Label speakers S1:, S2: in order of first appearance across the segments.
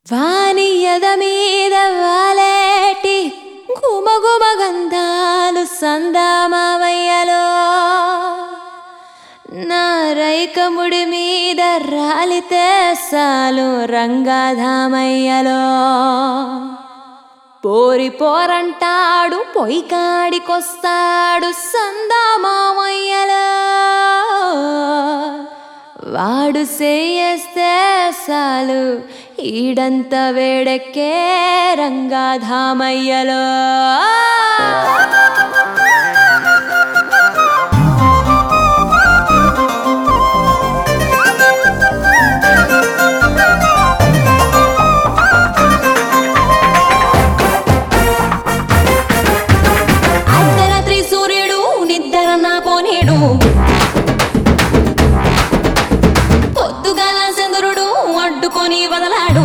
S1: వానియద మీద వాలేటి గుమగుమ గంధాలు సందామావయ్యలో నా రైకముడి మీద రాలితే సాలు రంగాధామయ్యలో పోరి పోరంటాడు పొయ్యి కాడికొస్తాడు సందామామయ్యలో వాడు సేయేస్తే సాలు ఈడంత వేడెక్కే రంగాధామయ్యలో అర్ధరాత్రి సూర్యుడు నిద్ర నా పోనేడు పొద్దుగాల చంద్రుడు అడ్డుకొని వదలాడు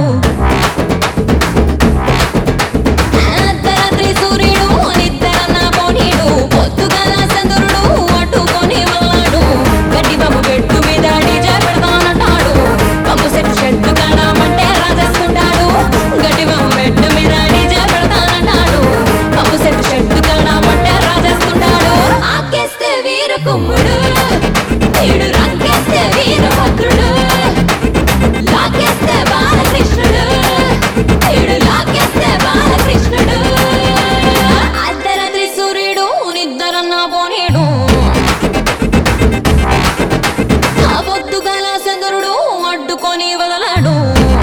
S1: అర్ధరాత్రి సూర్యుడు నిద్ర నా పోనీడు పొద్దుగాల చంద్రుడు అడ్డుకొని వదలాడు గడ్డి బాబు పెట్టు మీద డీజే పెడతానంటాడు బాబు సెట్టు షెడ్డు కాడమంటే రాజేసుకుంటాడు గడ్డి బాబు పెట్టు మీద డీజే పెడతానంటాడు బాబు సెట్టు షెడ్డు కాడమంటే రాజేసుకుంటాడు ఆకేస్తే వీర కుమ్ముడు వీడు రంకేస్తే వీరభద్రుడు లాకేస్తే బాలకృష్ణుడు వీడు లాకేస్తే బాలకృష్ణుడు అర్ధరాత్రి సూర్యుడు నిద్ర నా పోనీడు ఆ పొద్దుగాల చంద్రుడు అడ్డుకొని వదలాడు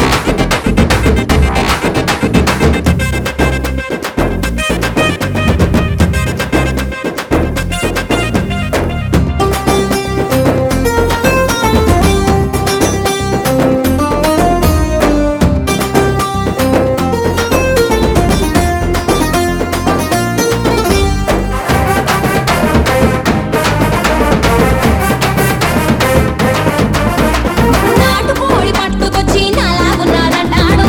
S1: నాటుకోడి పట్టుకొచ్చి నాలాగున్నాడంటాడు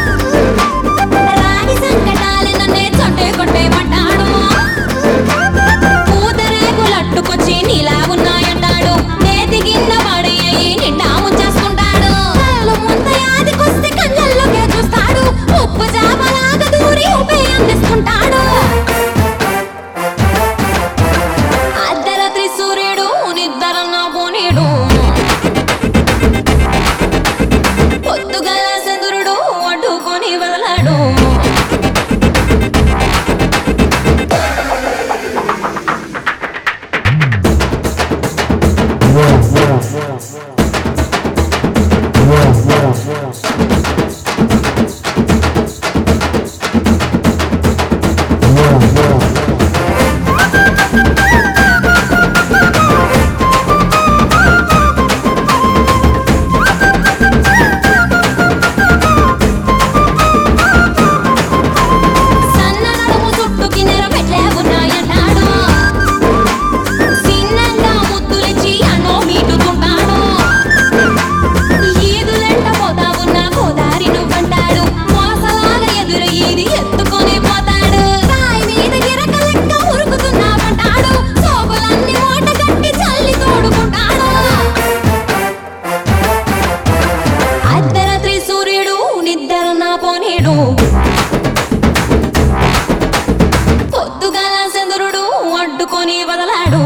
S1: రాని సంకటాలు నన్నే చొట్టే కొట్టేమంటాడు పూతరేకులట్టుకొచ్చి నీలాగున్నాయంటాడు నేతి గిన్న పడి నిండా ముంచేసుకుంటాడు కళ్ళు ముంత యాదికొస్తే కళ్ళల్లోకే చూస్తాడు ఉప్పు చాపలాగా దూరి ఉపే అందిస్తుంటాడు అర్ధరాత్రి సూర్యుడు నిద్ర నా పోనీడు పొద్దుగాల చంద్రుడు అడ్డుకొని వదలాడు సన్న నడుము చుట్టూ కిన్నెర మెట్లే ఉన్నాయంటాడు సిన్నంగా ముద్దులిచ్చి అన్నో మీటుతుంటాడు ఈదులెంట పోతా ఉన్న గోదారి నువ్వంటాడు మోసలాగా ఎదురు ఈది ఎత్తుకొని పోతాడు రాయి మీద గిరక లెక్క ఉరుకుతున్నావంటాడు సోపులన్నీ మూట కట్టి చల్లి తోడుకుంటాడు అర్ధరాత్రి సూర్యుడు నిద్ర నా పోనీడు పొద్దుగాల చంద్రుడు అడ్డుకొని వదలాడు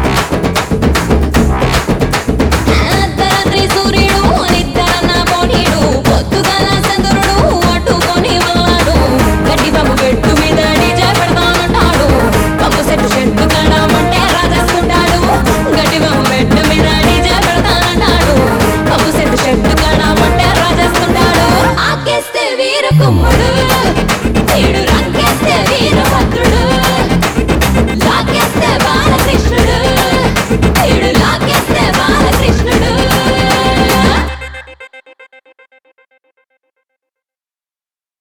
S1: అర్ధరాత్రి సూర్యుడు నిద్ర నా పోనీడు పొద్దుగాల చంద్రుడు అడ్డుకొని వదలాడు గడ్డి బాబు పెట్టు మీద డీజే పెడతానంటాడు బాబు సెట్టు షెడ్డు కాడమంటే రాజేసుకుంటాడు గడ్డి బాబు పెట్టు మీద డీజే పెడతానంటాడు బాబు సెట్టు షెడ్డు కాడమంటే రాజేసుకుంటాడు ఆకేస్తే వీర కుమ్ముడు వీడు రంకేస్తే వీర